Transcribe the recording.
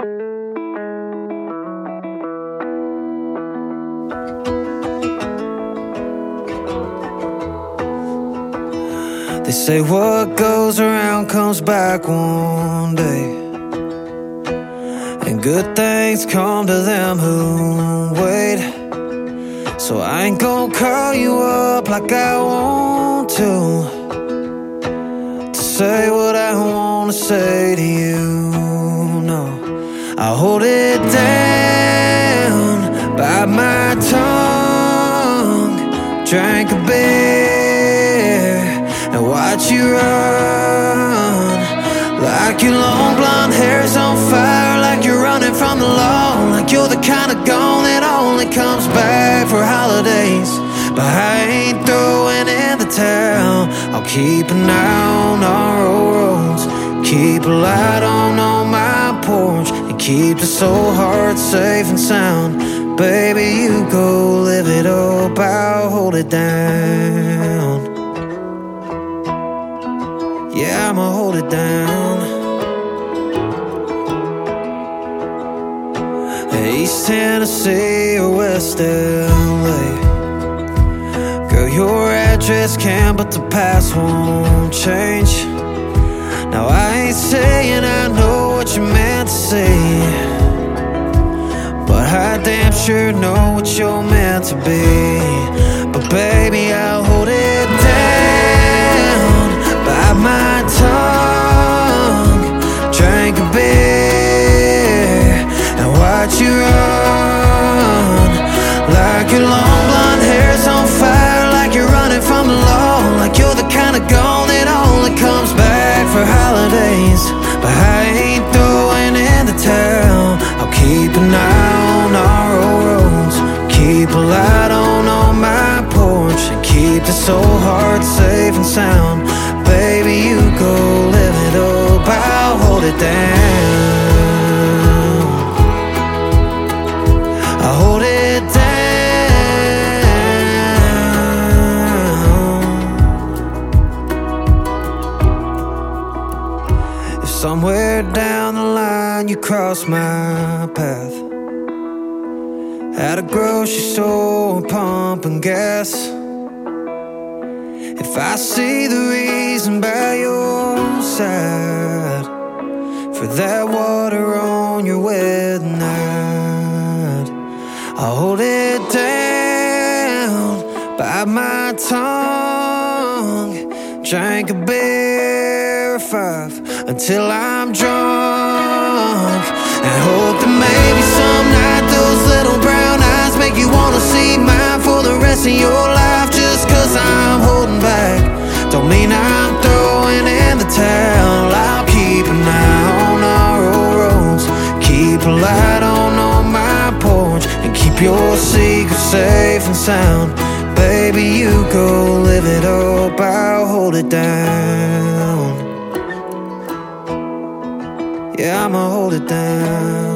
They say what goes around comes back one day, and good things come to them who wait. So I ain't gonna call you up like I want to say what I wanna say to you. No, I hold it down, bite my tongue, drank a beer and watch you run. Like your long blonde hair's on fire, like you're running from the law, like you're the kind of gone that only comes back for holidays. But I ain't throwing in the towel. I'll keep an eye on our roads, keep a light on my porch, and keep the soul heart safe and sound. Baby, you go live it up, I'll hold it down. Yeah, I'ma hold it down. East Tennessee or West LA, girl, your address can, but the past won't change. Now I ain't saying I know what you meant to say, but I damn sure know what you're meant to be. But baby, I'll hold it down, bite my tongue, drink a beer and watch you run. Like your long blonde hair's on fire, like you're running from the law, like you're the kind of gone that only comes back for holidays. But I ain't throwing in the towel. I'll keep an eye on our roads, keep a light on my porch, and keep the soul heart safe and sound. Baby, you go live it up, I'll hold it down. I'll hold it down. If somewhere down the line you cross my path, at a grocery store pumping gas, if I see the reason by your side for that water on your wedding night, I'll hold it down, bite my tongue, drink a beer or five until I'm drunk, and hope that maybe some night those little brown eyes make you wanna see mine for the rest of your life. Just 'cause I'm holding back don't mean I'm throwing in the towel. I'll keep an eye on our roads, keep a light on my porch, and keep your secret safe and sound. Baby, you go live it up, I'll hold it down. Yeah, I'ma hold it down.